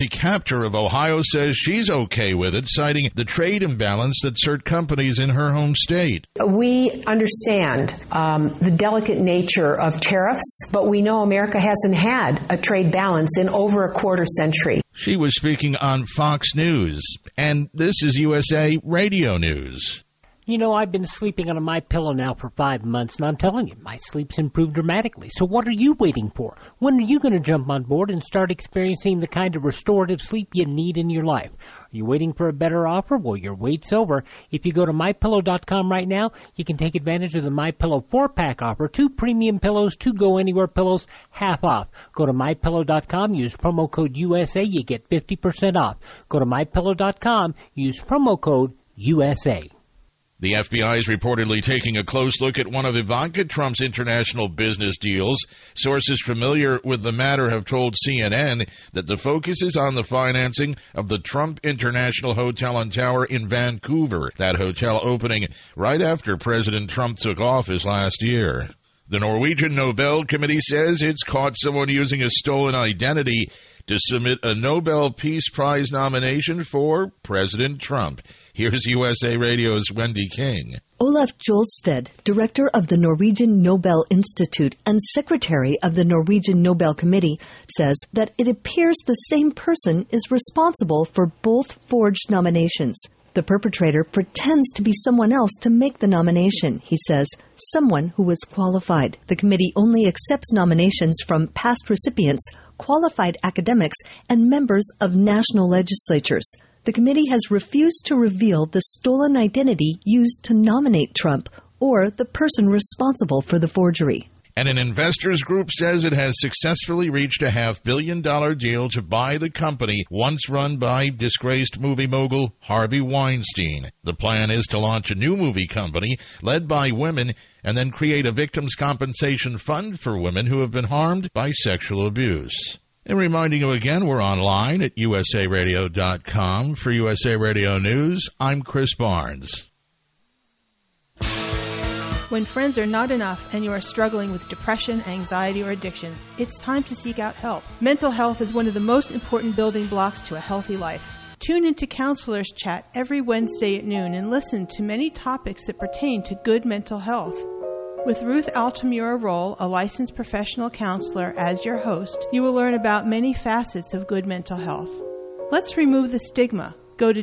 The captor of Ohio says she's okay with it, citing the trade imbalance that's hurt companies in her home state. We understand the delicate nature of tariffs, but we know America hasn't had a trade balance in over a quarter century. She was speaking on Fox News, and this is USA Radio News. You know, I've been sleeping on a MyPillow now for 5 months, and I'm telling you, my sleep's improved dramatically. So what are you waiting for? When are you going to jump on board and start experiencing the kind of restorative sleep you need in your life? Are you waiting for a better offer? Well, your wait's over. If you go to MyPillow.com right now, you can take advantage of the MyPillow 4-pack offer. 2 premium pillows, 2 go-anywhere pillows, half off. Go to MyPillow.com, use promo code USA, you get 50% off. Go to MyPillow.com, use promo code USA. The FBI is reportedly taking a close look at one of Ivanka Trump's international business deals. Sources familiar with the matter have told CNN that the focus is on the financing of the Trump International Hotel and Tower in Vancouver, that hotel opening right after President Trump took office last year. The Norwegian Nobel Committee says it's caught someone using a stolen identity to submit a Nobel Peace Prize nomination for President Trump. Here's USA Radio's Wendy King. Olaf Jolsted, director of the Norwegian Nobel Institute and secretary of the Norwegian Nobel Committee, says that it appears the same person is responsible for both forged nominations. The perpetrator pretends to be someone else to make the nomination, he says, someone who was qualified. The committee only accepts nominations from past recipients, qualified academics, and members of national legislatures. The committee has refused to reveal the stolen identity used to nominate Trump or the person responsible for the forgery. And an investors group says it has successfully reached a $500 million deal to buy the company once run by disgraced movie mogul Harvey Weinstein. The plan is to launch a new movie company led by women and then create a victims' compensation fund for women who have been harmed by sexual abuse. And reminding you again, we're online at usaradio.com. For USA Radio News, I'm Chris Barnes. When friends are not enough and you are struggling with depression, anxiety, or addictions, it's time to seek out help. Mental health is one of the most important building blocks to a healthy life. Tune into Counselors Chat every Wednesday at noon and listen to many topics that pertain to good mental health. With Ruth Altamura Roll, a licensed professional counselor, as your host, you will learn about many facets of good mental health. Let's remove the stigma. Go to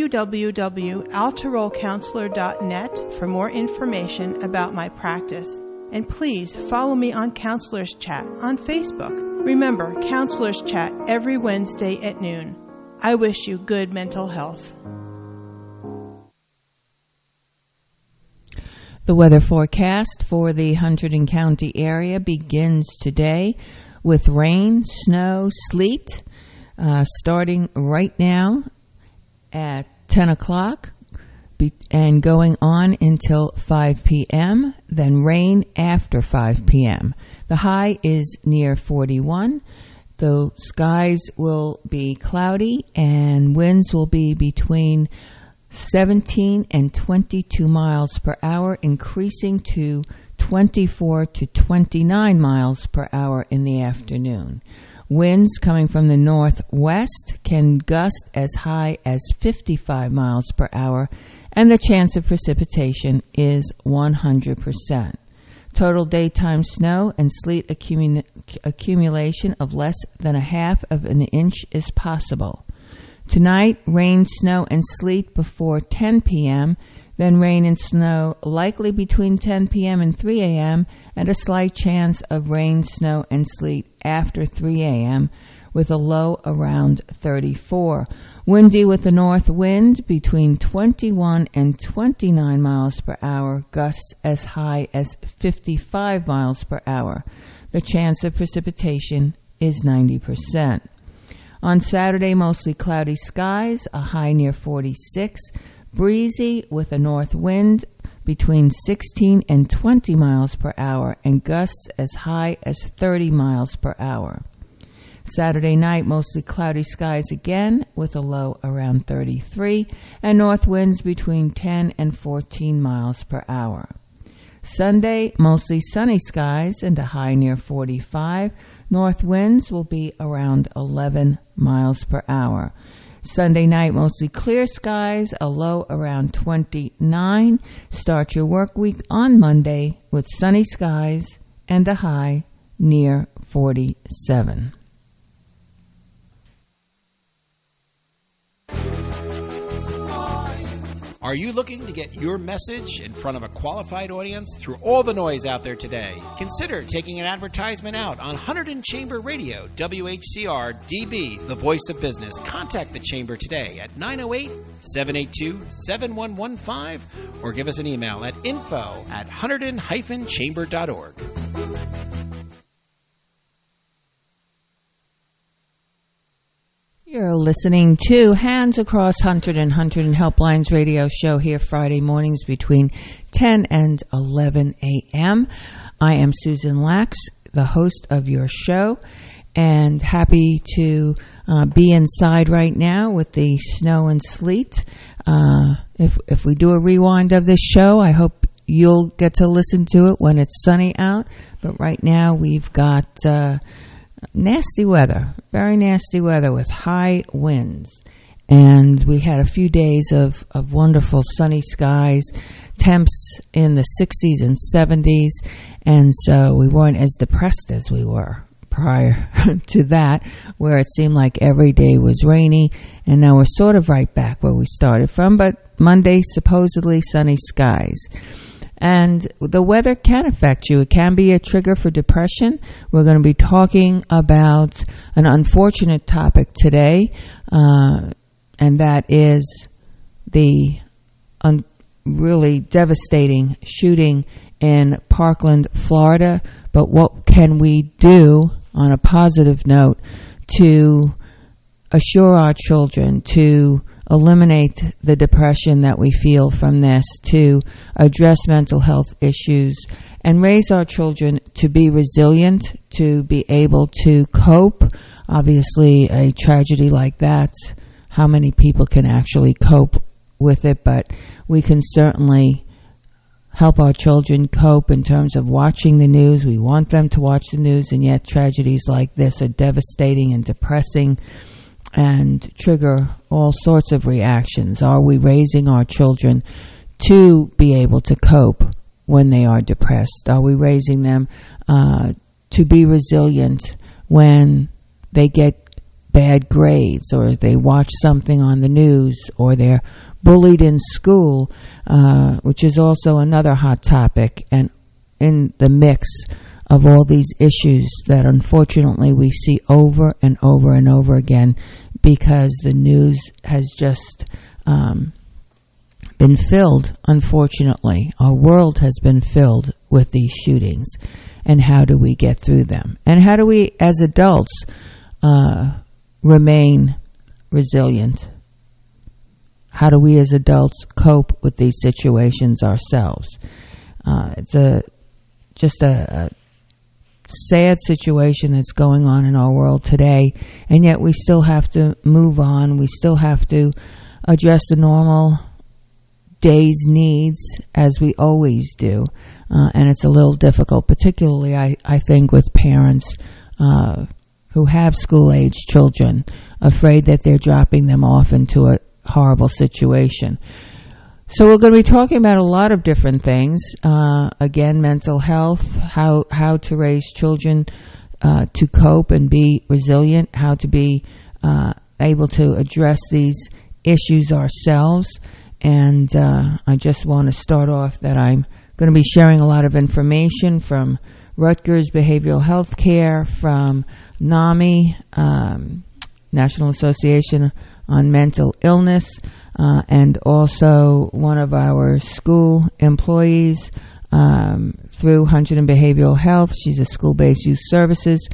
www.altarollcounselor.net for more information about my practice. And please follow me on Counselors Chat on Facebook. Remember, Counselors Chat every Wednesday at noon. I wish you good mental health. The weather forecast for the Hunterdon County area begins today with rain, snow, sleet, starting right now at 10 o'clock and going on until 5 p.m., then rain after 5 p.m. The high is near 41. The skies will be cloudy and winds will be between 17 and 22 miles per hour, increasing to 24 to 29 miles per hour in the afternoon. Winds coming from the northwest can gust as high as 55 miles per hour, and the chance of precipitation is 100%. Total daytime snow and sleet accumulation of less than 1/2 of an inch is possible. Tonight, rain, snow, and sleet before 10 p.m., then rain and snow likely between 10 p.m. and 3 a.m., and a slight chance of rain, snow, and sleet after 3 a.m., with a low around 34. Windy with a north wind between 21 and 29 miles per hour, gusts as high as 55 miles per hour. The chance of precipitation is 90%. On Saturday, mostly cloudy skies, a high near 46, breezy with a north wind between 16 and 20 miles per hour and gusts as high as 30 miles per hour. Saturday night, mostly cloudy skies again with a low around 33 and north winds between 10 and 14 miles per hour. Sunday, mostly sunny skies and a high near 45. North winds will be around 11 miles per hour. Sunday night, mostly clear skies, a low around 29. Start your work week on Monday with sunny skies and a high near 47. Are you looking to get your message in front of a qualified audience through all the noise out there today? Consider taking an advertisement out on Hunterdon Chamber Radio, WHCR DB, the voice of business. Contact the Chamber today at 908-782-7115 or give us an email at info@hunterdon-chamber.org. You're listening to Hands Across Hunterdon Helplines radio show here Friday mornings between 10 and 11 a.m. I am Susan Lax, the host of your show, and happy to be inside right now with the snow and sleet. If we do a rewind of this show, I hope you'll get to listen to it when it's sunny out. But right now we've got nasty weather, very nasty weather with high winds. And we had a few days of wonderful sunny skies, temps in the 60s and 70s. And so we weren't as depressed as we were prior to that, where it seemed like every day was rainy. And now we're sort of right back where we started from. But Monday, supposedly sunny skies. And the weather can affect you. It can be a trigger for depression. We're going to be talking about an unfortunate topic today, and that is the really devastating shooting in Parkland, Florida. But what can we do on a positive note to assure our children, to eliminate the depression that we feel from this, to address mental health issues, and raise our children to be resilient, to be able to cope. Obviously, a tragedy like that, how many people can actually cope with it? But we can certainly help our children cope in terms of watching the news. We want them to watch the news, and yet tragedies like this are devastating and depressing and trigger all sorts of reactions. Are we raising our children to be able to cope when they are depressed? Are we raising them to be resilient when they get bad grades, or they watch something on the news, or they're bullied in school, which is also another hot topic, and in the mix of all these issues that unfortunately we see over and over and over again, because the news has just been filled, unfortunately. Our world has been filled with these shootings. And how do we get through them? And how do we, as adults, remain resilient? How do we, as adults, cope with these situations ourselves? It's just a sad situation that's going on in our world today, and yet we still have to move on. We still have to address the normal day's needs as we always do, and it's a little difficult, particularly I think with parents who have school-aged children, afraid that they're dropping them off into a horrible situation. So we're going to be talking about a lot of different things. Again, mental health, how to raise children to cope and be resilient, how to be able to address these issues ourselves. And I just want to start off that I'm going to be sharing a lot of information from Rutgers Behavioral Health Care, from NAMI, National Association on Mental Illness, and also one of our school employees through Hunterdon Behavioral Health. She's a school-based youth services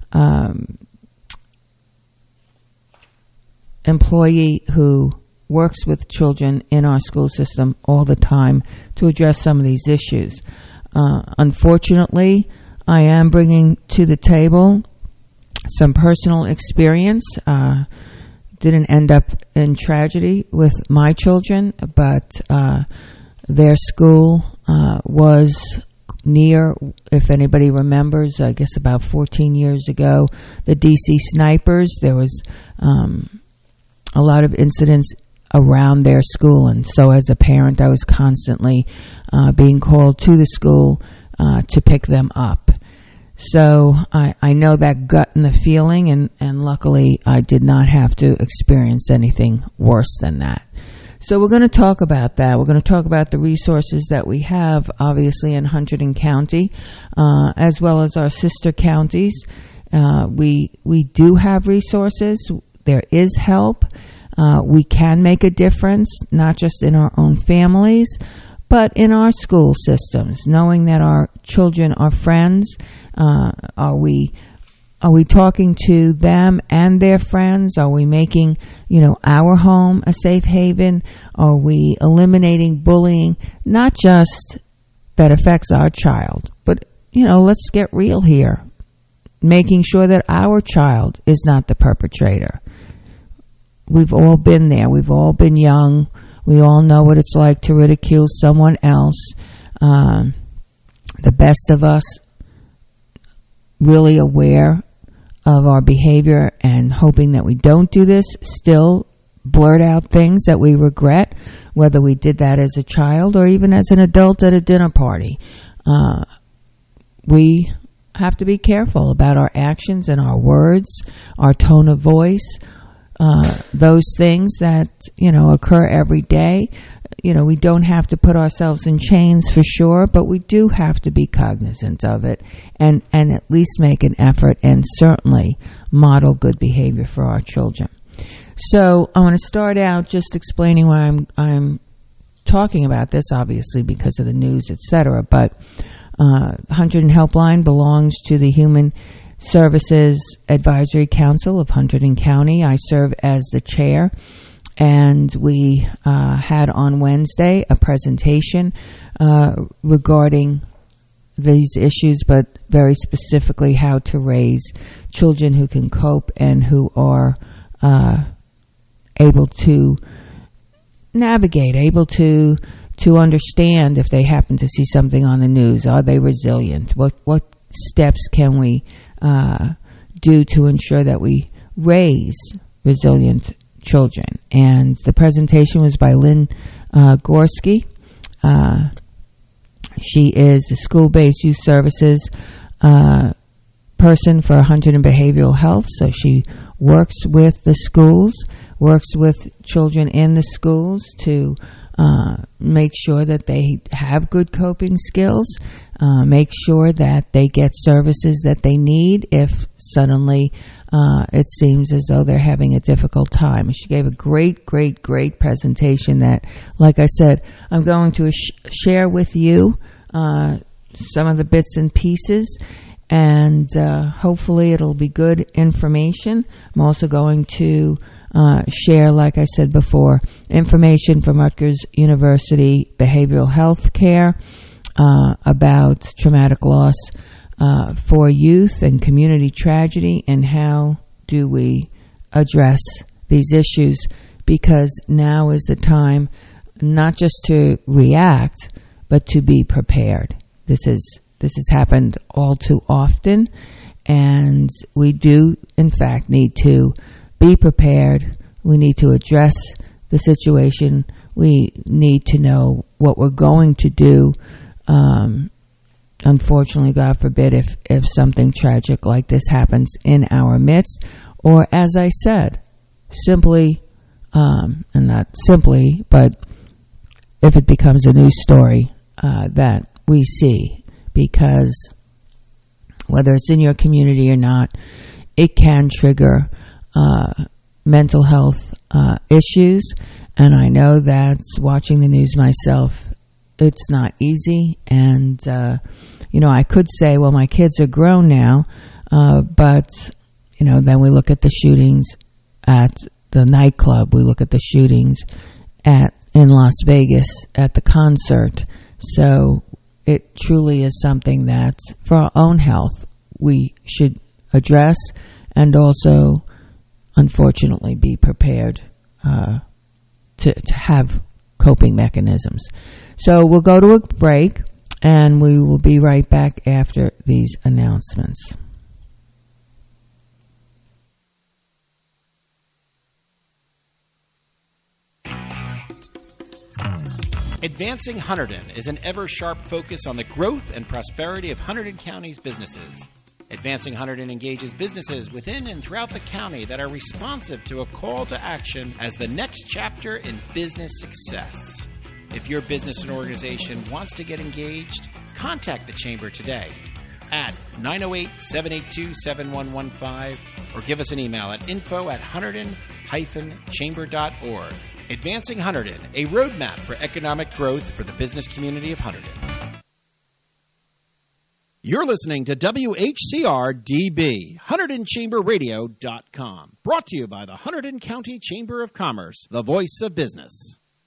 employee who works with children in our school system all the time to address some of these issues. Unfortunately, I am bringing to the table some personal experience. Didn't end up in tragedy with my children, but their school was near, if anybody remembers, I guess about 14 years ago, the DC snipers. There was a lot of incidents around their school, and so as a parent, I was constantly being called to the school to pick them up. So I know that gut and the feeling, and luckily I did not have to experience anything worse than that. So we're going to talk about that. We're going to talk about the resources that we have, obviously, in Hunterdon County, as well as our sister counties. We do have resources. There is help. We can make a difference, not just in our own families, but in our school systems, knowing that our children are friends. Are we talking to them and their friends? Are we making, our home a safe haven? Are we eliminating bullying? Not just that affects our child, but, let's get real here. Making sure that our child is not the perpetrator. We've all been there. We've all been young. We all know what it's like to ridicule someone else. The best of us really aware of our behavior and hoping that we don't do this, still blurt out things that we regret, whether we did that as a child or even as an adult at a dinner party. We have to be careful about our actions and our words, our tone of voice, those things that, occur every day. We don't have to put ourselves in chains for sure, but we do have to be cognizant of it and at least make an effort and certainly model good behavior for our children. So I want to start out just explaining why I'm talking about this, obviously because of the news, etc. But Hunterdon Helpline belongs to the Human Services Advisory Council of Hunterdon County. I serve as the chair. And we had on Wednesday a presentation regarding these issues, but very specifically how to raise children who can cope and who are able to navigate, able to understand if they happen to see something on the news. Are they resilient? What steps can we do to ensure that we raise resilient children? And the presentation was by Lynn Gorski. She is the school-based youth services person for Hunterdon Behavioral Health. So she works with the schools, works with children in the schools to make sure that they have good coping skills, make sure that they get services that they need if suddenly it seems as though they're having a difficult time. She gave a great presentation that, like I said, I'm going to share with you some of the bits and pieces, and hopefully it'll be good information. I'm also going to share, like I said before, information from Rutgers University Behavioral Health Care about traumatic loss for youth and community tragedy, and how do we address these issues, because now is the time not just to react, but to be prepared. This has happened all too often, and we do, in fact, need to be prepared. We need to address the situation. We need to know what we're going to do. Unfortunately, God forbid, if something tragic like this happens in our midst, or as I said, simply, and not simply, but if it becomes a news story that we see, because whether it's in your community or not, it can trigger mental health issues. And I know that watching the news myself, it's not easy. And, I could say, well, my kids are grown now, but, then we look at the shootings at the nightclub. We look at the shootings in Las Vegas at the concert. So it truly is something that, for our own health, we should address, and also, unfortunately, be prepared to have coping mechanisms. So we'll go to a break, And we will be right back after these announcements. Advancing Hunterdon is an ever-sharp focus on the growth and prosperity of Hunterdon County's businesses. Advancing Hunterdon engages businesses within and throughout the county that are responsive to a call to action as the next chapter in business success. If your business and organization wants to get engaged, contact the Chamber today at 908-782-7115 or give us an email at info@hunterdon-chamber.org. Advancing Hunterdon, a roadmap for economic growth for the business community of Hunterdon. You're listening to WHCR-DB, HunterdonChamberRadio.com, brought to you by the Hunterdon County Chamber of Commerce, the voice of business.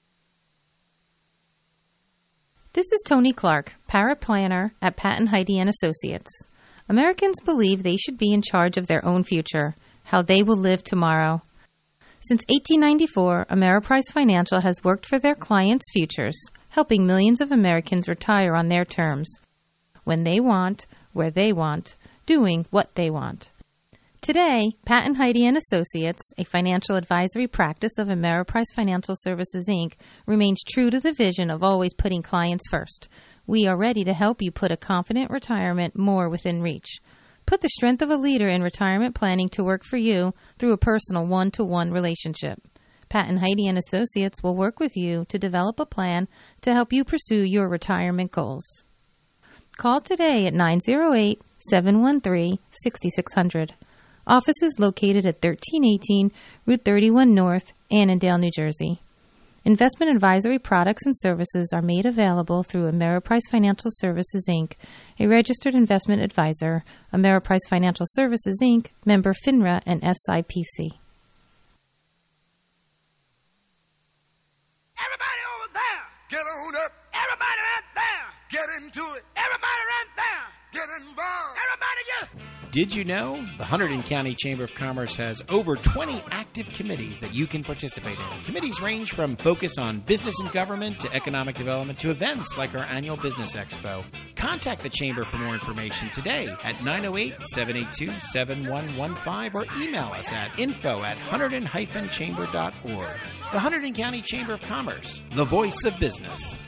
This is Tony Clark, paraplanner at Patton Heidi & Associates. Americans believe they should be in charge of their own future, how they will live tomorrow. Since 1894, Ameriprise Financial has worked for their clients' futures, helping millions of Americans retire on their terms, when they want, where they want, doing what they want. Today, Patton Heidi & Associates, a financial advisory practice of Ameriprise Financial Services, Inc., remains true to the vision of always putting clients first. We are ready to help you put a confident retirement more within reach. Put the strength of a leader in retirement planning to work for you through a personal one-to-one relationship. Patton Heidi & Associates will work with you to develop a plan to help you pursue your retirement goals. Call today at 908-713-6600. Office is located at 1318 Route 31 North, Annandale, New Jersey. Investment advisory products and services are made available through Ameriprise Financial Services, Inc., a registered investment advisor, Ameriprise Financial Services, Inc., member FINRA and SIPC. Everybody over there, get on up. Everybody right there, get into it. Everybody right there, get involved. Everybody get... Did you know the Hunterdon County Chamber of Commerce has over 20 active committees that you can participate in? Committees range from focus on business and government to economic development to events like our annual Business Expo. Contact the Chamber for more information today at 908-782-7115 or email us at info@hunterdon-chamber.org. The Hunterdon County Chamber of Commerce, the voice of business.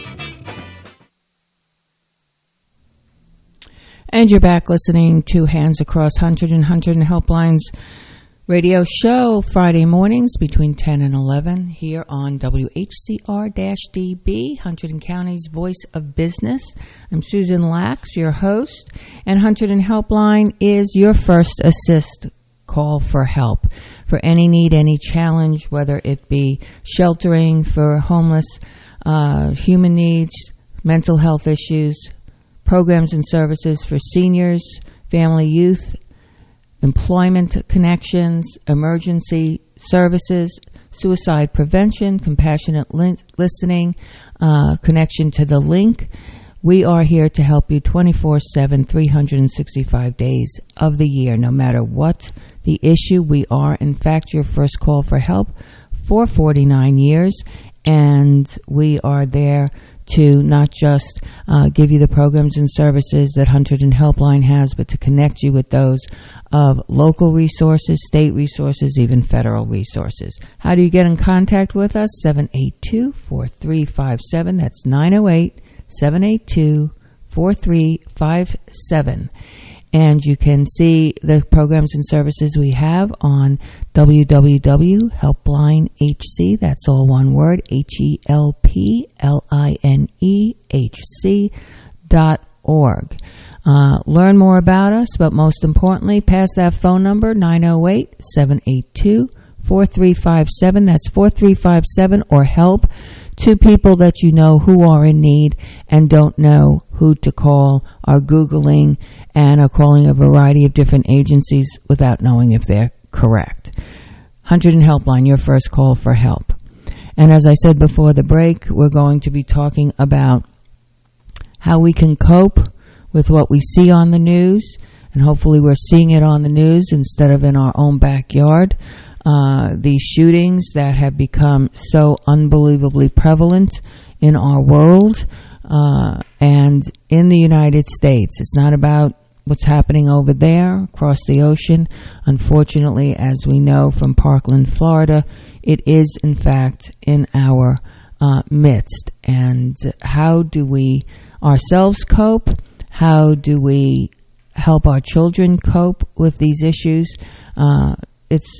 And you're back listening to Hands Across Hunterdon Helplines radio show Friday mornings between 10 and 11 here on WHCR-DB, Hunterdon County's voice of business. I'm Susan Lax, your host, and Hunterdon Helpline is your first assist call for help for any need, any challenge, whether it be sheltering for homeless, human needs, mental health issues, programs and services for seniors, family, youth, employment connections, emergency services, suicide prevention, compassionate listening, connection to the link. We are here to help you 24/7, 365 days of the year. No matter what the issue, we are, in fact, your first call for help for 49 years, and we are there to not just give you the programs and services that Hunterdon Helpline has, but to connect you with those of local resources, state resources, even federal resources. How do you get in contact with us? 782-4357. That's 908-782-4357. And you can see the programs and services we have on www.helplinehc, that's all one word, HELPLINEHC.org. Learn more about us, but most importantly, pass that phone number, 908-782-4357. That's 4357, or help to people that you know who are in need and don't know who to call, are Googling and are calling a variety of different agencies without knowing if they're correct. Hunterdon Helpline, your first call for help. And as I said before the break, we're going to be talking about how we can cope with what we see on the news, and hopefully we're seeing it on the news instead of in our own backyard. These shootings that have become so unbelievably prevalent in our world and in the United States. It's not about what's happening over there across the ocean. Unfortunately, as we know from Parkland, Florida, it is, in fact, in our midst. And how do we ourselves cope? How do we help our children cope with these issues? It's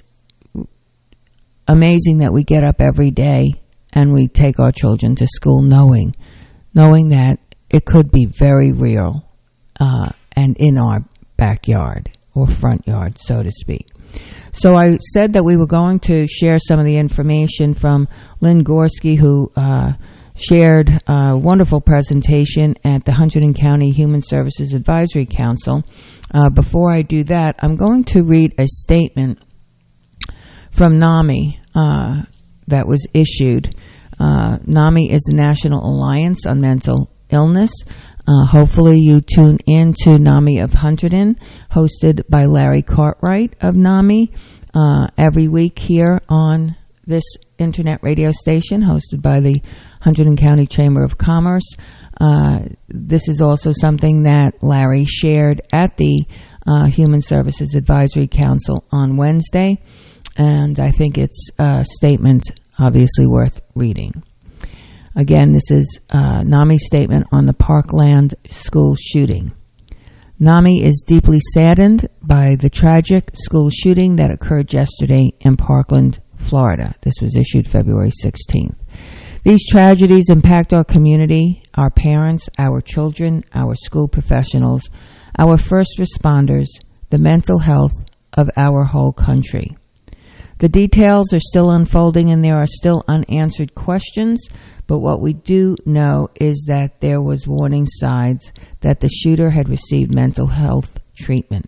amazing that we get up every day and we take our children to school knowing that it could be very real and in our backyard or front yard, so to speak. So I said that we were going to share some of the information from Lynn Gorski, who shared a wonderful presentation at the Hunterdon County Human Services Advisory Council. Before I do that, I'm going to read a statement from NAMI that was issued. NAMI is the National Alliance on Mental Illness. Hopefully you tune in to NAMI of Hunterdon, hosted by Larry Cartwright of NAMI, every week here on this internet radio station, hosted by the Hunterdon County Chamber of Commerce. This is also something that Larry shared at the Human Services Advisory Council on Wednesday, and I think it's a statement obviously worth reading. Again, this is NAMI's statement on the Parkland school shooting. NAMI is deeply saddened by the tragic school shooting that occurred yesterday in Parkland, Florida. This was issued February 16th. These tragedies impact our community, our parents, our children, our school professionals, our first responders, the mental health of our whole country. The details are still unfolding and there are still unanswered questions, but what we do know is that there was warning signs that the shooter had received mental health treatment.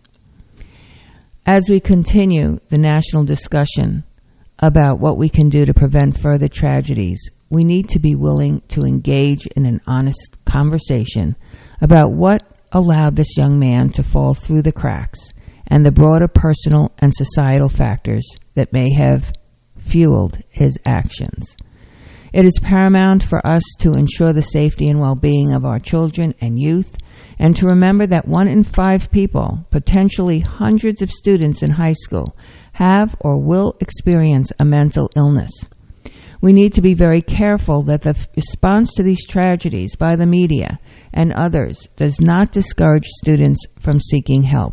As we continue the national discussion about what we can do to prevent further tragedies, we need to be willing to engage in an honest conversation about what allowed this young man to fall through the cracks and the broader personal and societal factors that may have fueled his actions. It is paramount for us to ensure the safety and well-being of our children and youth, and to remember that 1 in 5 people, potentially hundreds of students in high school, have or will experience a mental illness. We need to be very careful that the response to these tragedies by the media and others does not discourage students from seeking help.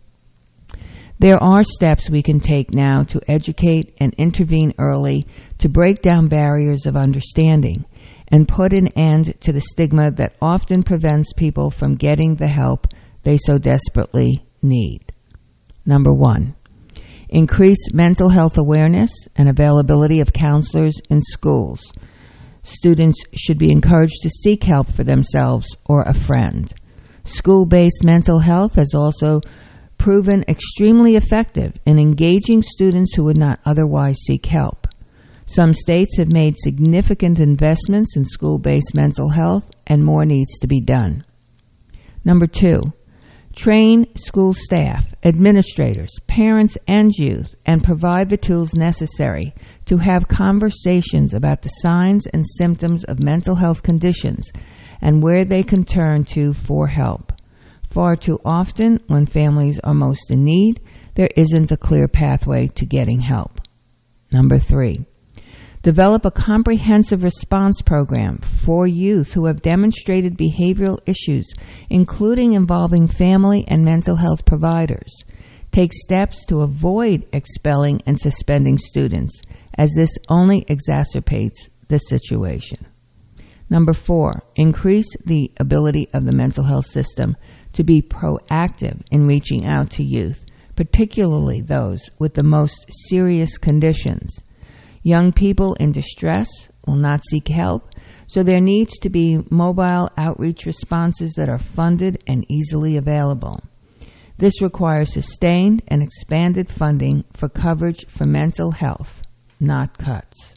There are steps we can take now to educate and intervene early to break down barriers of understanding and put an end to the stigma that often prevents people from getting the help they so desperately need. Number 1, increase mental health awareness and availability of counselors in schools. Students should be encouraged to seek help for themselves or a friend. School-based mental health has also proven extremely effective in engaging students who would not otherwise seek help. Some states have made significant investments in school-based mental health, and more needs to be done. Number 2, train school staff, administrators, parents, and youth, and provide the tools necessary to have conversations about the signs and symptoms of mental health conditions and where they can turn to for help. Far too often, when families are most in need, there isn't a clear pathway to getting help. Number 3, develop a comprehensive response program for youth who have demonstrated behavioral issues, including involving family and mental health providers. Take steps to avoid expelling and suspending students, as this only exacerbates the situation. Number 4, increase the ability of the mental health system to be proactive in reaching out to youth, particularly those with the most serious conditions. Young people in distress will not seek help, so there needs to be mobile outreach responses that are funded and easily available. This requires sustained and expanded funding for coverage for mental health, not cuts.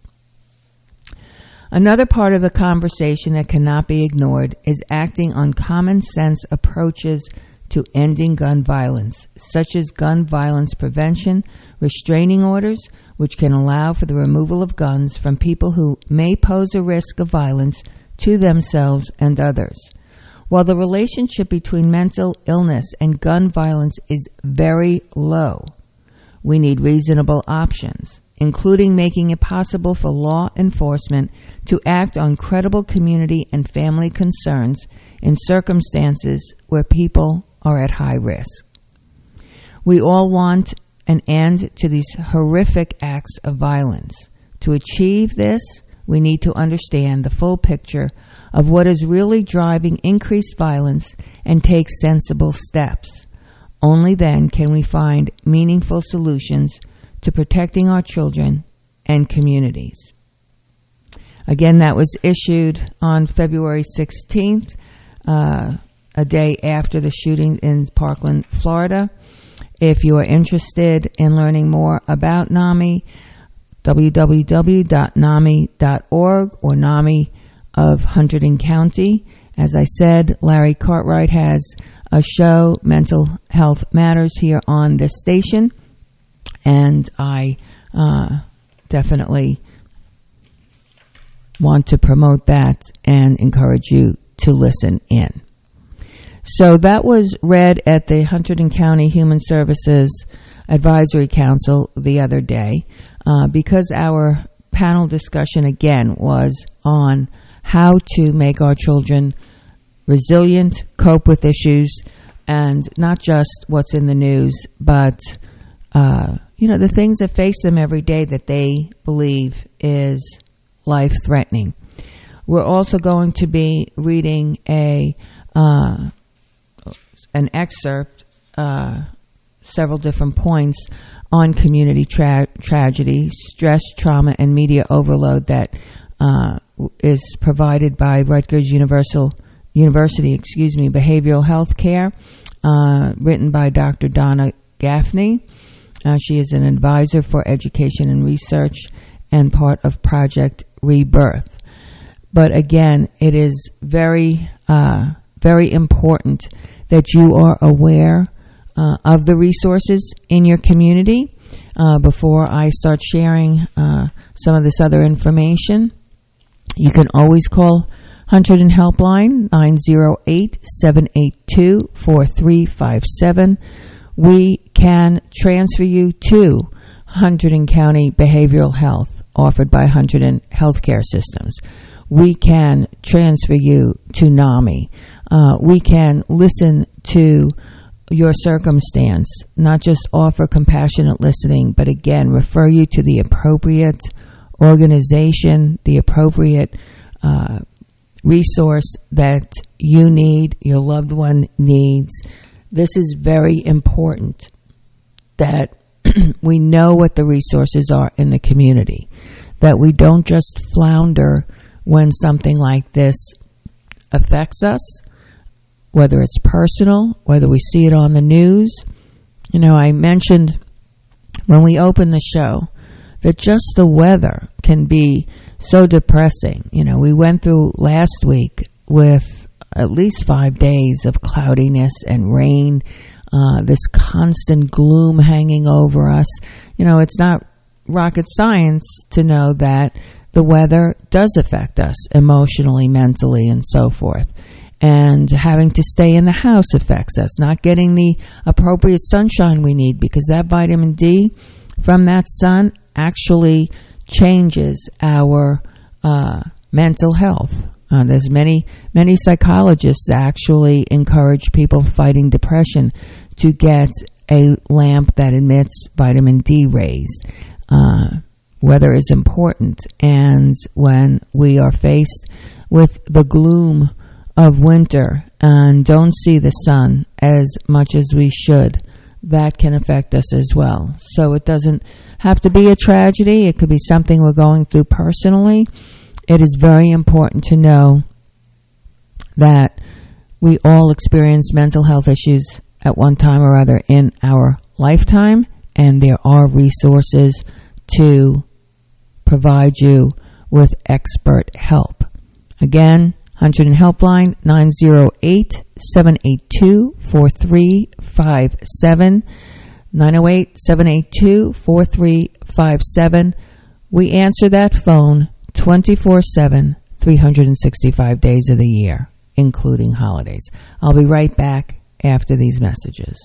Another part of the conversation that cannot be ignored is acting on common sense approaches to ending gun violence, such as gun violence prevention, restraining orders, which can allow for the removal of guns from people who may pose a risk of violence to themselves and others. While the relationship between mental illness and gun violence is very low, we need reasonable options, including making it possible for law enforcement to act on credible community and family concerns in circumstances where people are at high risk. We all want an end to these horrific acts of violence. To achieve this, we need to understand the full picture of what is really driving increased violence and take sensible steps. Only then can we find meaningful solutions to protecting our children and communities. Again, that was issued on February 16th, a day after the shooting in Parkland, Florida. If you are interested in learning more about NAMI, www.nami.org or NAMI of Hunterdon County. As I said, Larry Cartwright has a show, Mental Health Matters, here on this station, and I definitely want to promote that and encourage you to listen in. So that was read at the Hunterdon County Human Services Advisory Council the other day, because our panel discussion again was on how to make our children resilient, cope with issues, and not just what's in the news, but the things that face them every day that they believe is life-threatening. We're also going to be reading an excerpt, several different points on community tragedy, stress, trauma, and media overload that is provided by Rutgers University, Behavioral Health Care, written by Dr. Donna Gaffney. She is an advisor for education and research and part of Project Rebirth. But again, it is very, very important that you are aware of the resources in your community. Before I start sharing some of this other information, you can always call Hunterdon Helpline, 908-782-4357. We can transfer you to Hunterdon County Behavioral Health, offered by Hunterdon Healthcare Systems. We can transfer you to NAMI. We can listen to your circumstance, not just offer compassionate listening, but again, refer you to the appropriate organization, the appropriate resource that you need, your loved one needs. This is very important that we know what the resources are in the community, that we don't just flounder when something like this affects us, whether it's personal, whether we see it on the news. I mentioned when we opened the show that just the weather can be so depressing. We went through last week with at least 5 days of cloudiness and rain, this constant gloom hanging over us. It's not rocket science to know that the weather does affect us emotionally, mentally, and so forth. And having to stay in the house affects us, not getting the appropriate sunshine we need, because that vitamin D from that sun actually changes our mental health. There's many psychologists actually encourage people fighting depression to get a lamp that emits vitamin D rays. Weather is important, and when we are faced with the gloom of winter and don't see the sun as much as we should, that can affect us as well. So it doesn't have to be a tragedy. It could be something we're going through personally. It is very important to know that we all experience mental health issues at one time or other in our lifetime, and there are resources to provide you with expert help. Again, Hunterdon Helpline, 908-782-4357, 908-782-4357. We answer that phone 24/7, 365 days of the year, including holidays. I'll be right back after these messages.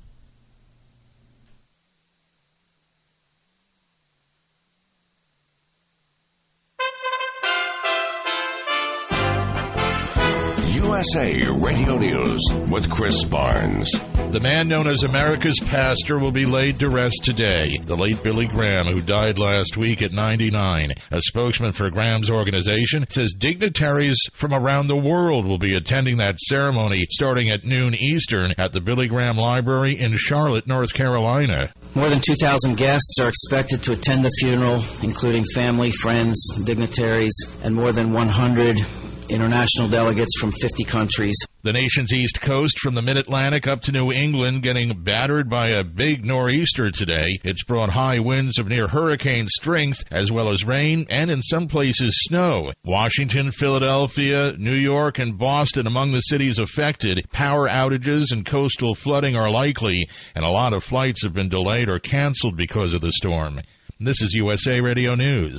USA Radio News with Chris Barnes. The man known as America's pastor will be laid to rest today. The late Billy Graham, who died last week at 99. A spokesman for Graham's organization says dignitaries from around the world will be attending that ceremony starting at noon Eastern at the Billy Graham Library in Charlotte, North Carolina. More than 2,000 guests are expected to attend the funeral, including family, friends, dignitaries, and more than 100 international delegates from 50 countries. The nation's east coast from the mid-Atlantic up to New England getting battered by a big nor'easter today. It's brought high winds of near hurricane strength, as well as rain and in some places snow. Washington, Philadelphia, New York, and Boston among the cities affected. Power outages and coastal flooding are likely, and a lot of flights have been delayed or canceled because of the storm. This is USA Radio News.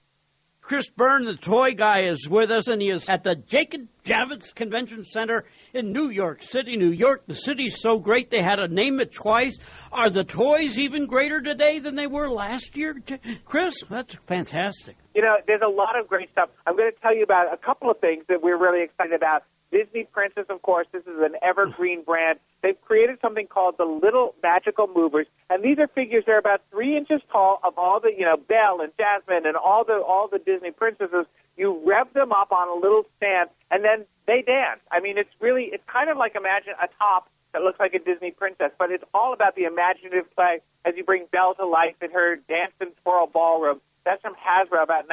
Chris Byrne, the toy guy, is with us, and he is at the Jacob Javits Convention Center in New York City, New York. The city's so great they had to name it twice. Are the toys even greater today than they were last year? Chris, that's fantastic. You know, there's a lot of great stuff. I'm going to tell you about a couple of things that we're really excited about. Disney Princess, of course, this is an evergreen brand. They've created something called the Little Magical Movers, and these are figures that are about 3 inches tall of all the, Belle and Jasmine and all the Disney princesses. You rev them up on a little stand, and then they dance. I mean, it's kind of like, imagine a top that looks like a Disney princess, but it's all about the imaginative play as you bring Belle to life in her dance and twirl ballroom. That's from Hasbro, about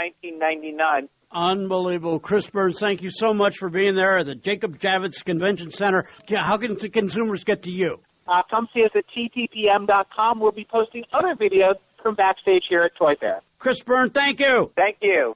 1999. Unbelievable. Chris Burns, thank you so much for being there at the Jacob Javits Convention Center. How can consumers get to you? Come see us at ttpm.com. We'll be posting other videos from backstage here at Toy Fair. Chris Burns, thank you. Thank you.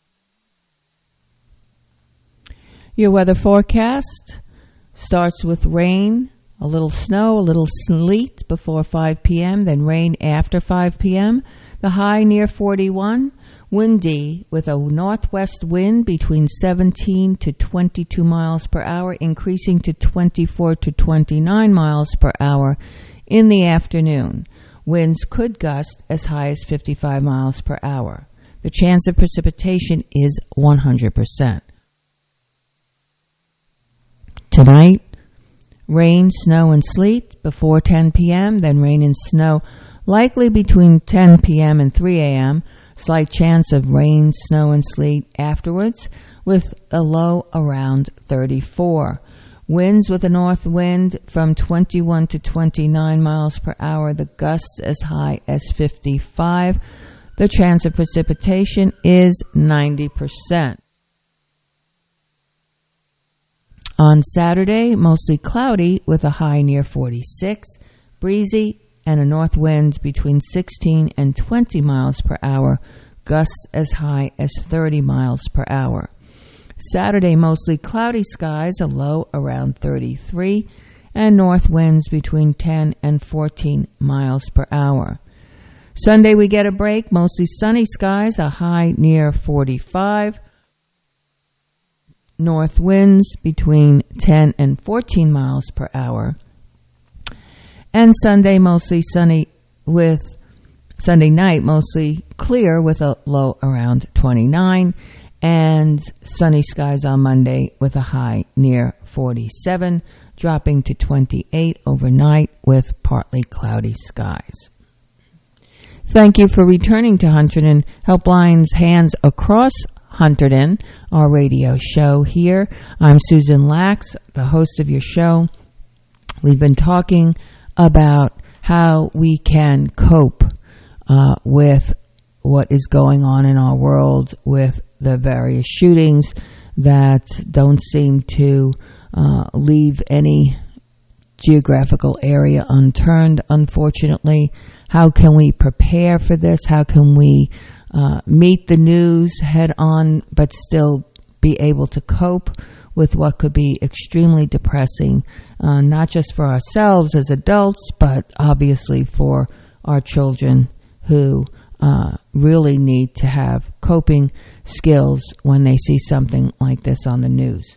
Your weather forecast starts with rain, a little snow, a little sleet before 5 p.m., then rain after 5 p.m. The high near 41. Windy with a northwest wind between 17 to 22 miles per hour, increasing to 24 to 29 miles per hour in the afternoon. Winds could gust as high as 55 miles per hour. The chance of precipitation is 100%. Tonight, rain, snow, and sleet before 10 p.m., then rain and snow likely between 10 p.m. and 3 a.m., slight chance of rain, snow, and sleet afterwards, with a low around 34. Winds with a north wind from 21 to 29 miles per hour, the gusts as high as 55. The chance of precipitation is 90%. On Saturday, mostly cloudy with a high near 46, breezy, and a north wind between 16 and 20 miles per hour, gusts as high as 30 miles per hour. Saturday, mostly cloudy skies, a low around 33, and north winds between 10 and 14 miles per hour. Sunday, we get a break, mostly sunny skies, a high near 45, north winds between 10 and 14 miles per hour. And Sunday, mostly sunny with Sunday night, mostly clear with a low around 29, and sunny skies on Monday with a high near 47, dropping to 28 overnight with partly cloudy skies. Thank you for returning to Hunterdon Helpline's Hands Across Hunterdon, our radio show here. I'm Susan Lax, the host of your show. We've been talking about how we can cope with what is going on in our world with the various shootings that don't seem to leave any geographical area unturned, unfortunately. How can we prepare for this? How can we meet the news head on but still be able to cope with what could be extremely depressing, not just for ourselves as adults, but obviously for our children who really need to have coping skills when they see something like this on the news.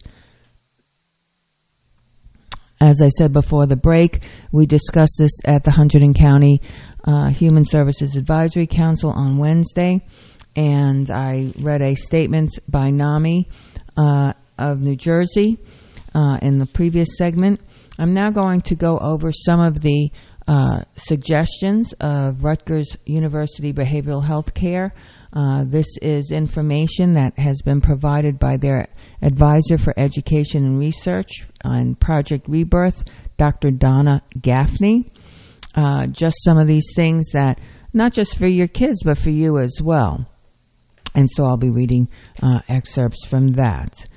As I said before the break, we discussed this at the Hunterdon County Human Services Advisory Council on Wednesday, and I read a statement by NAMI of New Jersey in the previous segment. I'm now going to go over some of the suggestions of Rutgers University Behavioral Health Care. This is information that has been provided by their advisor for education and research on Project Rebirth, Dr. Donna Gaffney. Just some of these things that, not just for your kids, but for you as well. And so I'll be reading excerpts from that.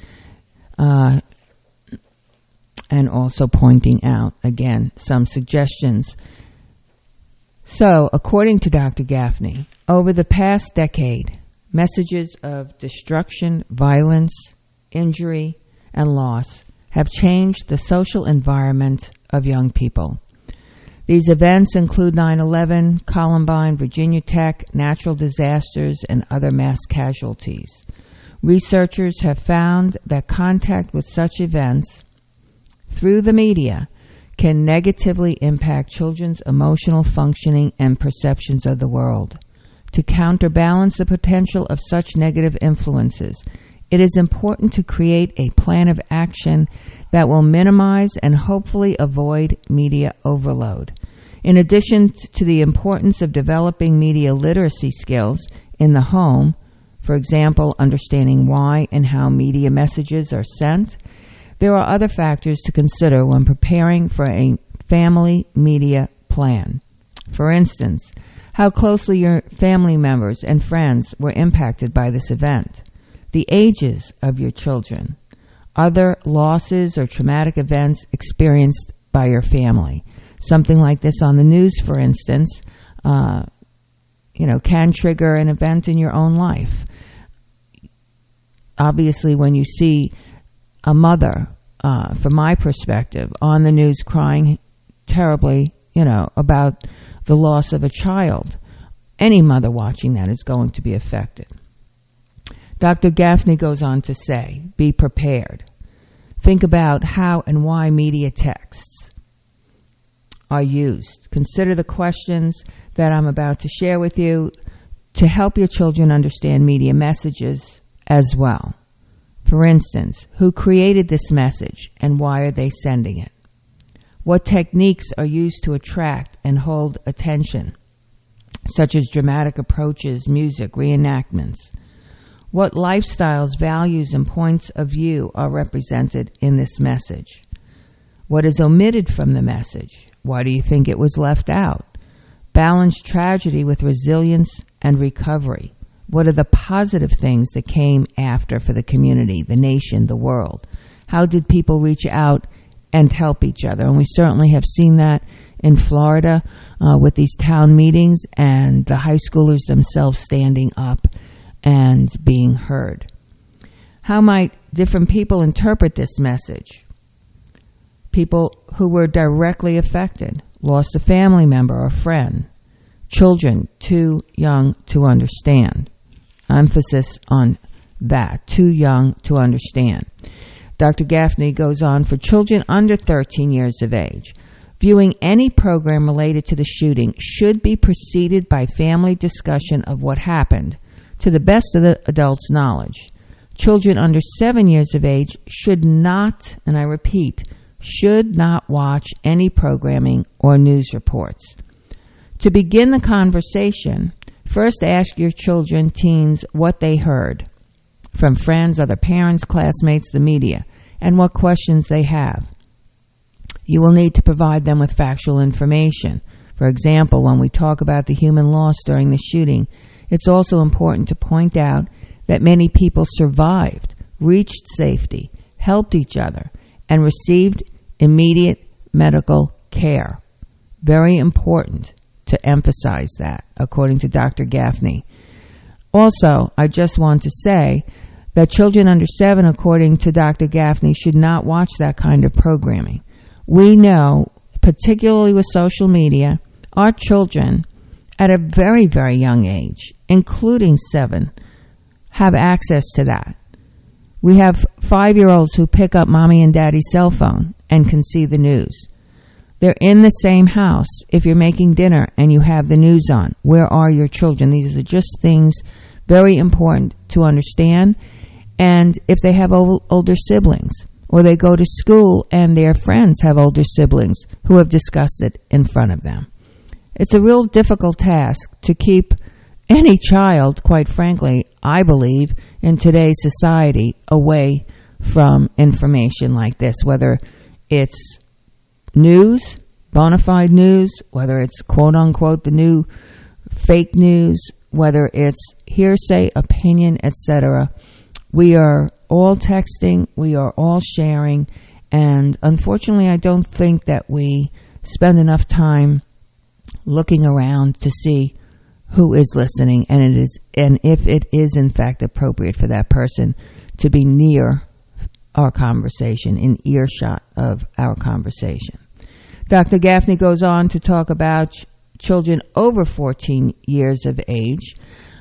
And also pointing out, again, some suggestions. So, according to Dr. Gaffney, over the past decade, messages of destruction, violence, injury, and loss have changed the social environment of young people. These events include 9/11, Columbine, Virginia Tech, natural disasters, and other mass casualties. Researchers have found that contact with such events through the media can negatively impact children's emotional functioning and perceptions of the world. To counterbalance the potential of such negative influences, it is important to create a plan of action that will minimize and hopefully avoid media overload. In addition to the importance of developing media literacy skills in the home, for example, understanding why and how media messages are sent, there are other factors to consider when preparing for a family media plan. For instance, how closely your family members and friends were impacted by this event, the ages of your children, other losses or traumatic events experienced by your family. Something like this on the news, for instance, can trigger an event in your own life. Obviously, when you see a mother, from my perspective, on the news crying terribly, about the loss of a child, any mother watching that is going to be affected. Dr. Gaffney goes on to say, be prepared. Think about how and why media texts are used. Consider the questions that I'm about to share with you to help your children understand media messages as well. For instance, who created this message and why are they sending it? What techniques are used to attract and hold attention, such as dramatic approaches, music, reenactments? What lifestyles, values, and points of view are represented in this message? What is omitted from the message? Why do you think it was left out? Balance tragedy with resilience and recovery. What are the positive things that came after for the community, the nation, the world? How did people reach out and help each other? And we certainly have seen that in Florida with these town meetings and the high schoolers themselves standing up and being heard. How might different people interpret this message? People who were directly affected, lost a family member or friend, children too young to understand. Emphasis on that, too young to understand. Dr. Gaffney goes on, for children under 13 years of age, viewing any program related to the shooting should be preceded by family discussion of what happened, to the best of the adult's knowledge. Children under 7 years of age should not, and I repeat, should not watch any programming or news reports. To begin the conversation, first ask your children, teens, what they heard from friends, other parents, classmates, the media, and what questions they have. You will need to provide them with factual information. For example, when we talk about the human loss during the shooting, it's also important to point out that many people survived, reached safety, helped each other, and received immediate medical care. Very important to emphasize that, according to Dr. Gaffney. Also, I just want to say that children under 7, according to Dr. Gaffney, should not watch that kind of programming. We know, particularly with social media, our children at a very, very young age, including 7, have access to that. We have 5-year-olds who pick up mommy and daddy's cell phone and can see the news. They're in the same house. If you're making dinner and you have the news on, where are your children? These are just things very important to understand. And if they have older siblings, or they go to school and their friends have older siblings who have discussed it in front of them. It's a real difficult task to keep any child, quite frankly, I believe, in today's society away from information like this, whether it's news, bona fide news, whether it's quote-unquote the new fake news, whether it's hearsay, opinion, etc. We are all texting, we are all sharing, and unfortunately I don't think that we spend enough time looking around to see who is listening and if it is in fact appropriate for that person to be near our conversation, in earshot of our conversation. Dr. Gaffney goes on to talk about children over 14 years of age.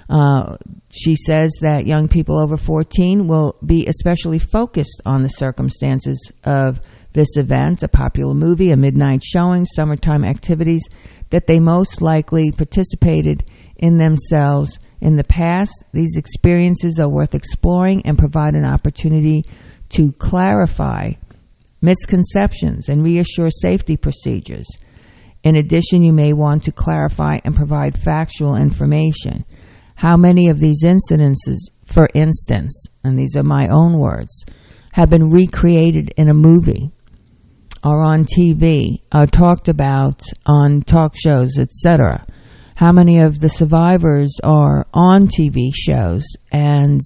She says that young people over 14 will be especially focused on the circumstances of this event, a popular movie, a midnight showing, summertime activities that they most likely participated in themselves in the past. These experiences are worth exploring and provide an opportunity to clarify misconceptions and reassure safety procedures. In addition, you may want to clarify and provide factual information. How many of these incidences, for instance, and these are my own words, have been recreated in a movie or on TV, are talked about on talk shows, etc.? How many of the survivors are on TV shows and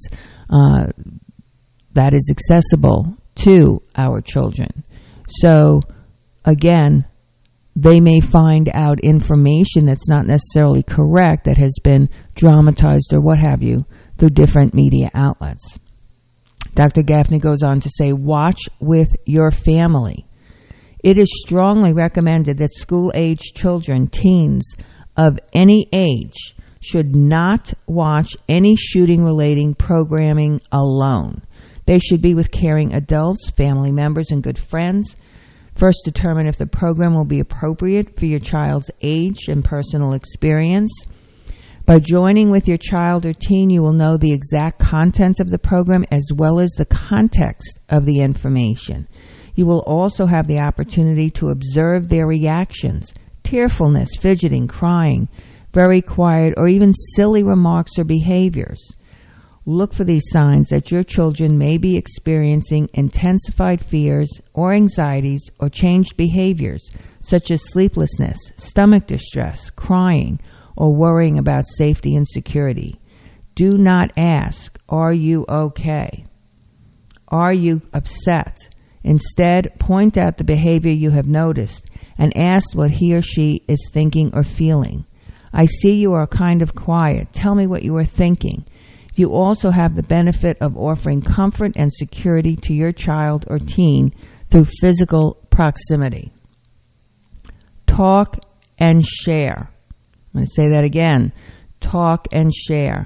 that is accessible to our children? So, again, they may find out information that's not necessarily correct, that has been dramatized or what have you through different media outlets. Dr. Gaffney goes on to say, watch with your family. It is strongly recommended that school-age children, teens of any age, should not watch any shooting-related programming alone. They should be with caring adults, family members, and good friends. First, determine if the program will be appropriate for your child's age and personal experience. By joining with your child or teen, you will know the exact content of the program as well as the context of the information. You will also have the opportunity to observe their reactions, tearfulness, fidgeting, crying, very quiet, or even silly remarks or behaviors. Look for these signs that your children may be experiencing intensified fears or anxieties or changed behaviors, such as sleeplessness, stomach distress, crying, or worrying about safety and security. Do not ask, "Are you okay? Are you upset?" Instead, point out the behavior you have noticed and ask what he or she is thinking or feeling. "I see you are kind of quiet. Tell me what you are thinking." You also have the benefit of offering comfort and security to your child or teen through physical proximity. Talk and share. I'm going to say that again. Talk and share.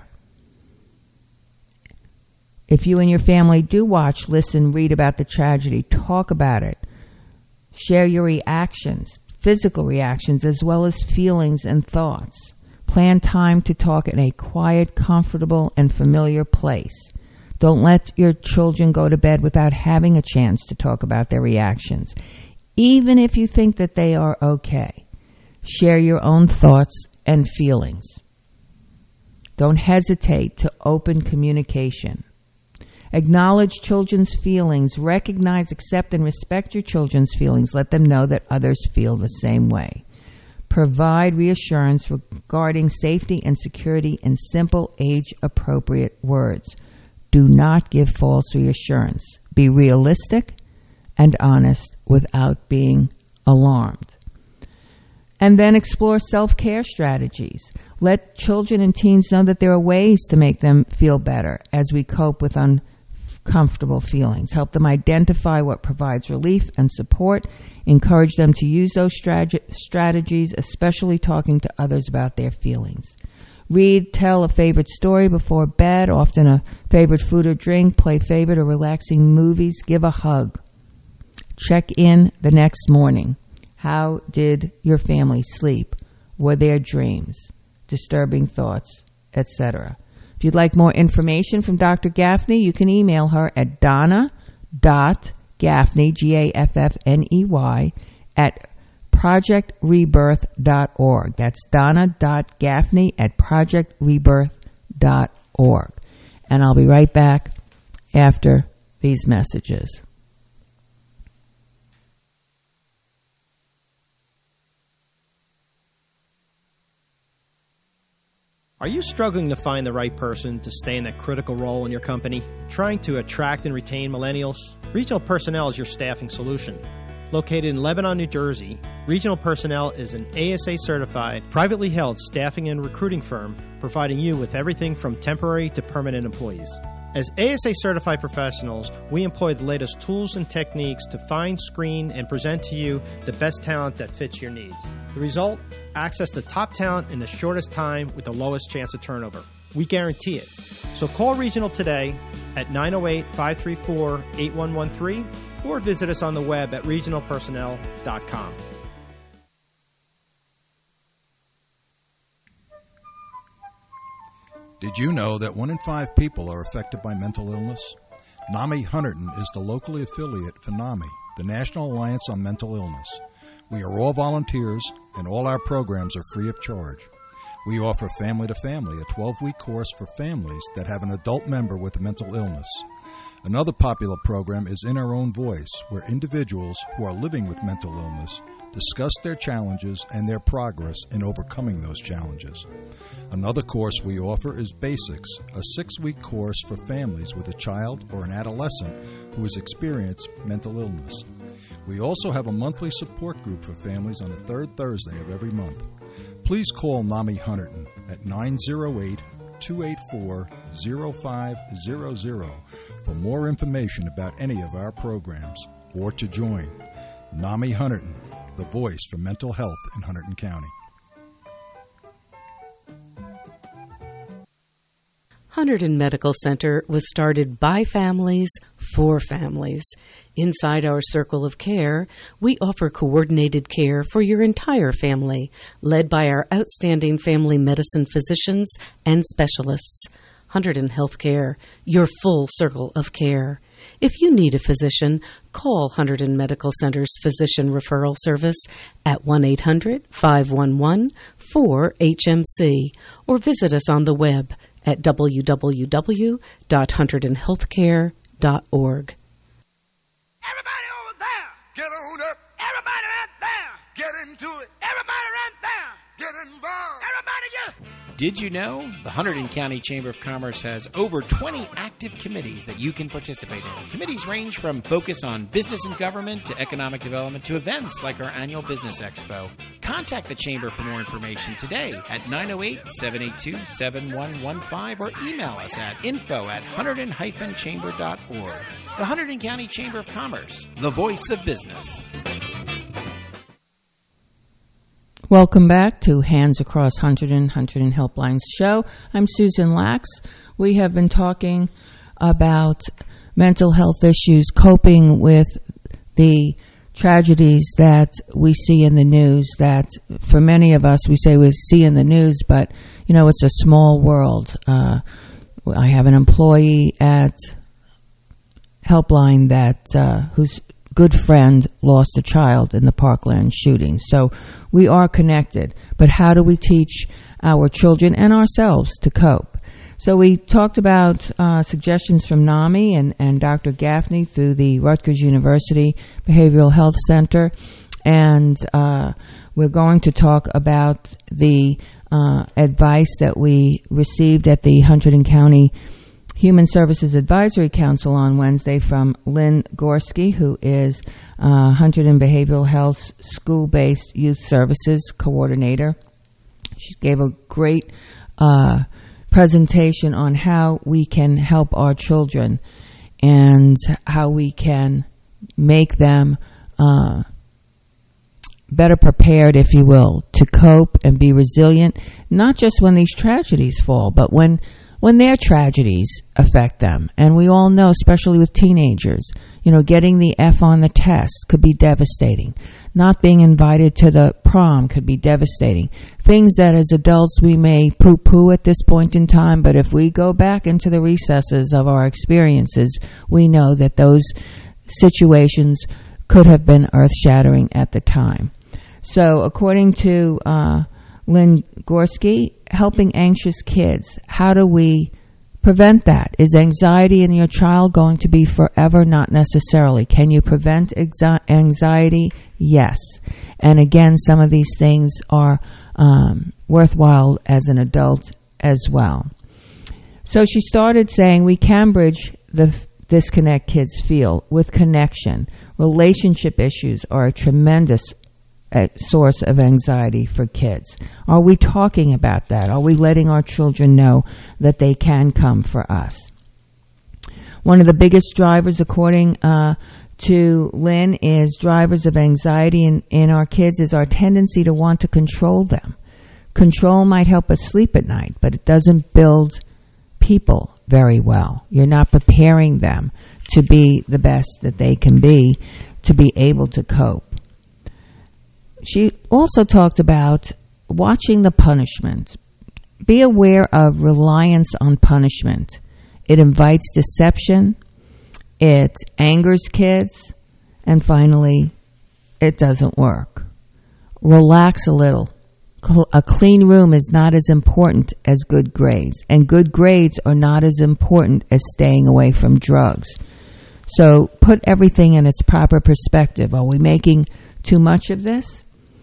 If you and your family do watch, listen, read about the tragedy, talk about it. Share your reactions, physical reactions, as well as feelings and thoughts. Plan time to talk in a quiet, comfortable, and familiar place. Don't let your children go to bed without having a chance to talk about their reactions, even if you think that they are okay. Share your own thoughts and feelings. Don't hesitate to open communication. Acknowledge children's feelings. Recognize, accept, and respect your children's feelings. Let them know that others feel the same way. Provide reassurance regarding safety and security in simple, age-appropriate words. Do not give false reassurance. Be realistic and honest without being alarmed. And then explore self-care strategies. Let children and teens know that there are ways to make them feel better as we cope with uncomfortable feelings. Help them identify what provides relief and support. Encourage them to use those strategies, especially talking to others about their feelings. Read, tell a favorite story before bed, often a favorite food or drink, play favorite or relaxing movies, give a hug. Check in the next morning. How did your family sleep? Were there dreams, disturbing thoughts, etc.? If you'd like more information from Dr. Gaffney, you can email her at donna.gaffney, Gaffney, at projectrebirth.org. That's donna.gaffney at projectrebirth.org. And I'll be right back after these messages. Are you struggling to find the right person to stay in that critical role in your company? Trying to attract and retain millennials? Regional Personnel is your staffing solution. Located in Lebanon, New Jersey, Regional Personnel is an ASA-certified, privately held staffing and recruiting firm providing you with everything from temporary to permanent employees. As ASA-certified professionals, we employ the latest tools and techniques to find, screen, and present to you the best talent that fits your needs. The result? Access to top talent in the shortest time with the lowest chance of turnover. We guarantee it. So call Regional today at 908-534-8113 or visit us on the web at regionalpersonnel.com. Did you know that 1 in 5 people are affected by mental illness? NAMI Hunterdon is the locally affiliate for NAMI, the National Alliance on Mental Illness. We are all volunteers, and all our programs are free of charge. We offer Family to Family, a 12-week course for families that have an adult member with a mental illness. Another popular program is In Our Own Voice, where individuals who are living with mental illness discuss their challenges and their progress in overcoming those challenges. Another course we offer is Basics, a 6-week course for families with a child or an adolescent who has experienced mental illness. We also have a monthly support group for families on the third Thursday of every month. Please call NAMI Hunterdon at 908-284-0500 for more information about any of our programs or to join. NAMI Hunterdon, the voice for mental health in Hunterdon County. Hunterdon Medical Center was started by families for families. Inside our circle of care, we offer coordinated care for your entire family, led by our outstanding family medicine physicians and specialists. Hunterdon Healthcare, your full circle of care. If you need a physician, call Hunterdon Medical Center's Physician Referral Service at 1-800-511-4HMC or visit us on the web at www.hunterdonhealthcare.org. Everybody over there, get on up. Everybody right there, get into it. Everybody right there, get involved. Everybody just... Did you know the Hunterdon County Chamber of Commerce has over 20 active committees that you can participate in? Committees range from focus on business and government to economic development to events like our annual Business Expo. Contact the Chamber for more information today at 908-782-7115 or email us at info@hunterdon-chamber.org. The Hunterdon County Chamber of Commerce, the voice of business. Welcome back to Hands Across Hunterdon Helplines show. I'm Susan Lax. We have been talking about mental health issues, coping with the tragedies that we see in the news, that for many of us we say we see in the news, but, you know, it's a small world. I have an employee at Helpline that whose good friend lost a child in the Parkland shooting. So we are connected. But how do we teach our children and ourselves to cope? So we talked about suggestions from NAMI and Dr. Gaffney through the Rutgers University Behavioral Health Center. And we're going to talk about the advice that we received at the Hunterdon County Human Services Advisory Council on Wednesday from Lynn Gorski, who is Hunterdon Behavioral Health School-Based Youth Services Coordinator. She gave a great presentation on how we can help our children and how we can make them better prepared, if you will, to cope and be resilient, not just when these tragedies fall, but when their tragedies affect them. And we all know, especially with teenagers, getting the F on the test could be devastating. Not being invited to the prom could be devastating. Things that as adults we may poo-poo at this point in time, but if we go back into the recesses of our experiences, we know that those situations could have been earth-shattering at the time. So according to Lynn Gorski, helping anxious kids, how do we prevent that? Is anxiety in your child going to be forever? Not necessarily. Can you prevent anxiety? Yes. And again, some of these things are worthwhile as an adult as well. So she started saying we can bridge the disconnect kids feel with connection. Relationship issues are a tremendous source of anxiety for kids. Are we talking about that? Are we letting our children know that they can come for us? One of the biggest drivers, according to Lynn, is drivers of anxiety in our kids is our tendency to want to control them. Control might help us sleep at night, but it doesn't build people very well. You're not preparing them to be the best that they can be, to be able to cope. She also talked about watching the punishment. Be aware of reliance on punishment. It invites deception, it angers kids, and finally, it doesn't work. Relax a little. A clean room is not as important as good grades, and good grades are not as important as staying away from drugs. So put everything in its proper perspective. Are we making too much of this?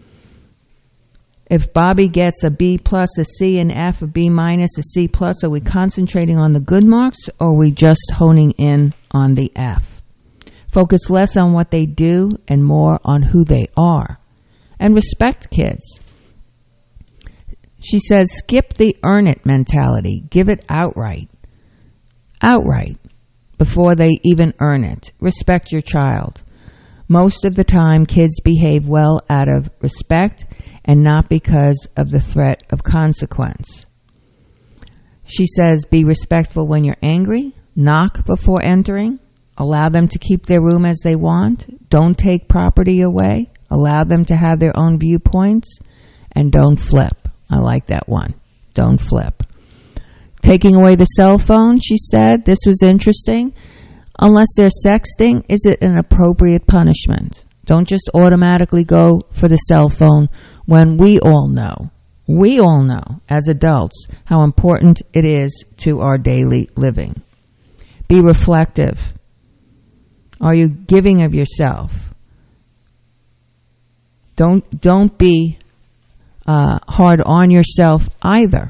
If Bobby gets a B plus, a C, an F, a B minus, a C plus, are we concentrating on the good marks, or are we just honing in on the F? Focus less on what they do and more on who they are. And respect kids. She says, skip the earn it mentality. Give it outright. Outright. Before they even earn it. Respect your child. Most of the time, kids behave well out of respect and not because of the threat of consequence. She says, be respectful when you're angry. Knock before entering. Allow them to keep their room as they want. Don't take property away. Allow them to have their own viewpoints. And don't flip. I like that one. Don't flip. Taking away the cell phone, she said, this was interesting. Unless they're sexting, is it an appropriate punishment? Don't just automatically go for the cell phone when we all know as adults how important it is to our daily living. Be reflective. Are you giving of yourself? Don't be hard on yourself either.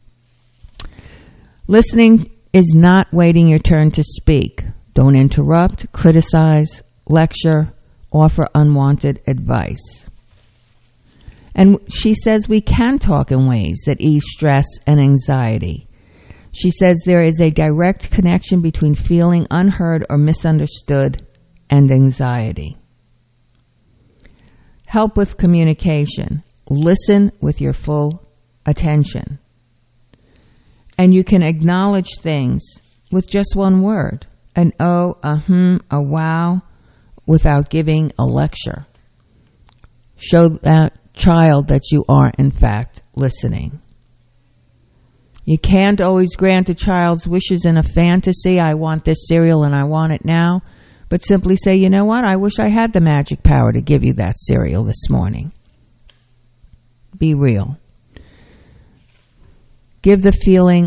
Listening is not waiting your turn to speak. Don't interrupt, criticize, lecture, offer unwanted advice. And she says we can talk in ways that ease stress and anxiety. She says there is a direct connection between feeling unheard or misunderstood and anxiety. Help with communication. Listen with your full attention. And you can acknowledge things with just one word. An oh, a wow, without giving a lecture. Show that child that you are, in fact, listening. You can't always grant a child's wishes in a fantasy. I want this cereal and I want it now. But simply say, you know what? I wish I had the magic power to give you that cereal this morning. Be real. Give the feeling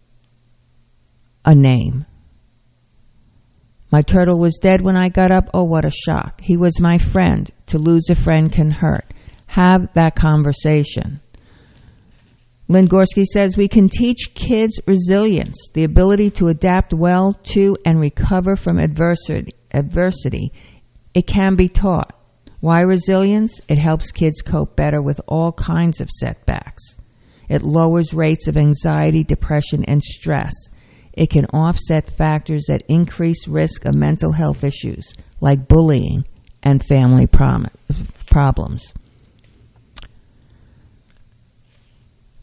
a name. My turtle was dead when I got up. Oh, what a shock. He was my friend. To lose a friend can hurt. Have that conversation. Lynn Gorski says we can teach kids resilience, the ability to adapt well to and recover from adversity. It can be taught. Why resilience? It helps kids cope better with all kinds of setbacks. It lowers rates of anxiety, depression, and stress. It can offset factors that increase risk of mental health issues like bullying and family problems.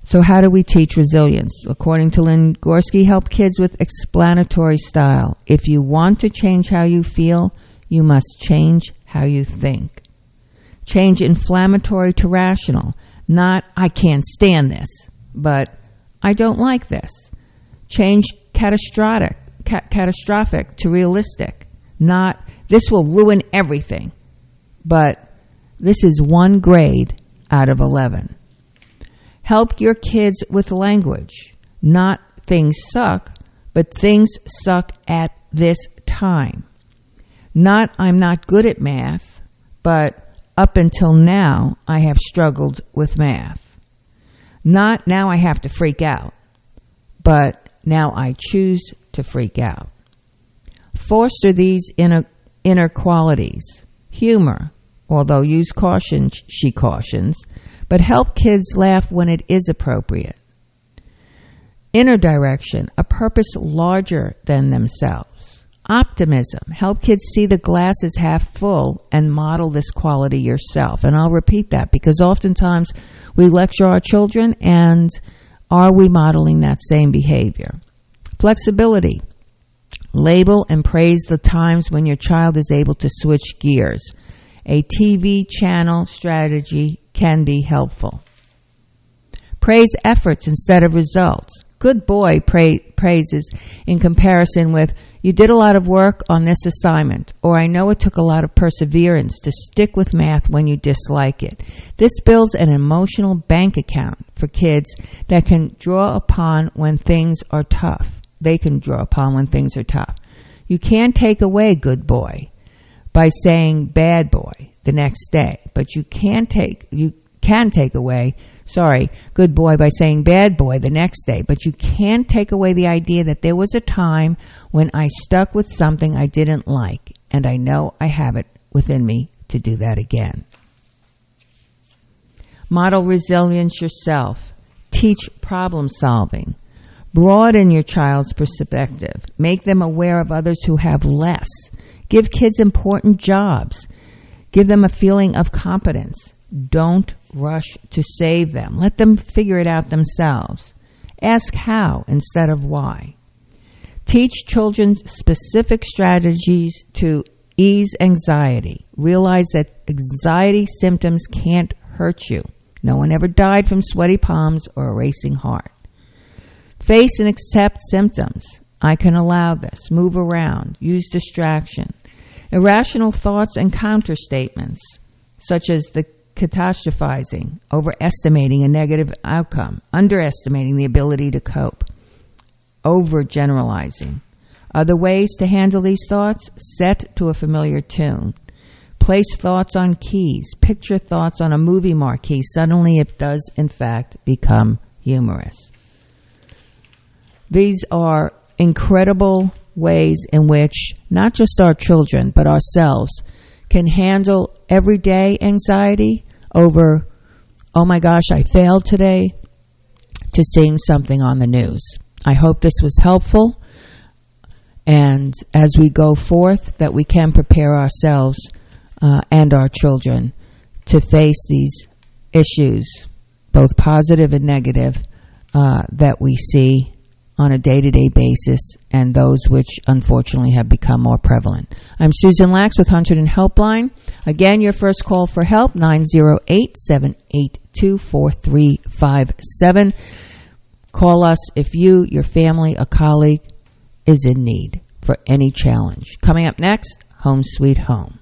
So how do we teach resilience? According to Lynn Gorski, help kids with explanatory style. If you want to change how you feel, you must change how you think. Change inflammatory to rational. Not, I can't stand this, but I don't like this. Change catastrophic to realistic. Not, this will ruin everything, but this is 1 grade out of 11. Help your kids with language. Not things suck, but things suck at this time. Not I'm not good at math, but up until now I have struggled with math. Not now I have to freak out, but now I choose to freak out. Foster these inner qualities. Humor, although use caution, she cautions, but help kids laugh when it is appropriate. Inner direction, a purpose larger than themselves. Optimism, help kids see the glass is half full and model this quality yourself. And I'll repeat that because oftentimes we lecture our children, and are we modeling that same behavior? Flexibility, label and praise the times when your child is able to switch gears. A TV channel strategy can be helpful. Praise efforts instead of results. Good boy praises in comparison with, you did a lot of work on this assignment, or I know it took a lot of perseverance to stick with math when you dislike it. This builds an emotional bank account for kids that can draw upon when things are tough. They can draw upon when things are tough. You can't take away good boy by saying bad boy the next day, but you can take away good boy by saying bad boy the next day, but you can't take away the idea that there was a time when I stuck with something I didn't like, and I know I have it within me to do that again. Model resilience yourself. Teach problem solving. Broaden your child's perspective. Make them aware of others who have less. Give kids important jobs. Give them a feeling of competence. Don't rush to save them. Let them figure it out themselves. Ask how instead of why. Teach children specific strategies to ease anxiety. Realize that anxiety symptoms can't hurt you. No one ever died from sweaty palms or a racing heart. Face and accept symptoms. I can allow this. Move around. Use distraction. Irrational thoughts and counter statements, such as the catastrophizing, overestimating a negative outcome, underestimating the ability to cope, overgeneralizing. Other ways to handle these thoughts: set to a familiar tune. Place thoughts on keys. Picture thoughts on a movie marquee. Suddenly it does, in fact, become humorous. These are incredible ways in which not just our children, but ourselves can handle everyday anxiety over, oh my gosh, I failed today, to seeing something on the news. I hope this was helpful, and as we go forth, that we can prepare ourselves and our children to face these issues, both positive and negative, that we see on a day-to-day basis, and those which unfortunately have become more prevalent. I'm Susan Lax with Hunterdon Helpline. Again, your first call for help, 908-782-4357. Call us if you, your family, a colleague is in need for any challenge. Coming up next, Home Sweet Home.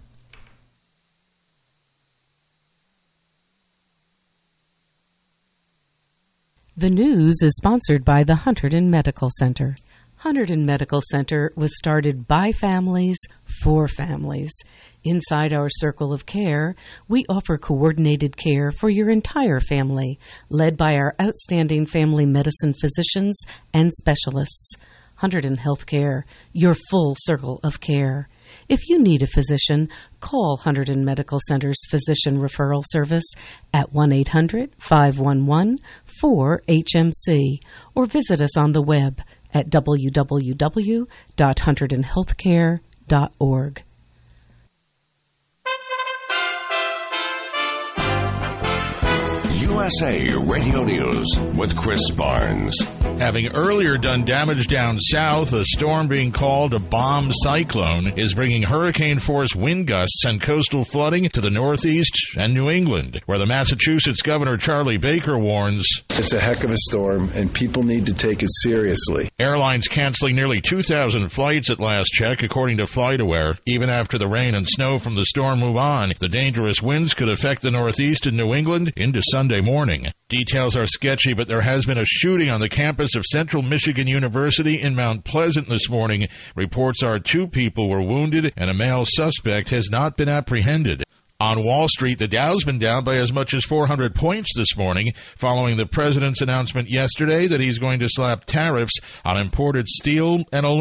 The news is sponsored by the Hunterdon Medical Center. Hunterdon Medical Center was started by families for families. Inside our circle of care, we offer coordinated care for your entire family, led by our outstanding family medicine physicians and specialists. Hunterdon Healthcare, your full circle of care. If you need a physician, call Hunterdon Medical Center's Physician Referral Service at 1-800-511-4HMC or visit us on the web at www.hunterdonhealthcare.org. USA Radio News with Chris Barnes. Having earlier done damage down south, a storm being called a bomb cyclone is bringing hurricane-force wind gusts and coastal flooding to the Northeast and New England, where the Massachusetts Governor Charlie Baker warns it's a heck of a storm, and people need to take it seriously. Airlines canceling nearly 2,000 flights at last check, according to FlightAware. Even after the rain and snow from the storm move on, the dangerous winds could affect the Northeast and New England into Sunday morning. Details are sketchy, but there has been a shooting on the campus of Central Michigan University in Mount Pleasant this morning. Reports are 2 people were wounded and a male suspect has not been apprehended. On Wall Street, the Dow's been down by as much as 400 points this morning, following the president's announcement yesterday that he's going to slap tariffs on imported steel and aluminum.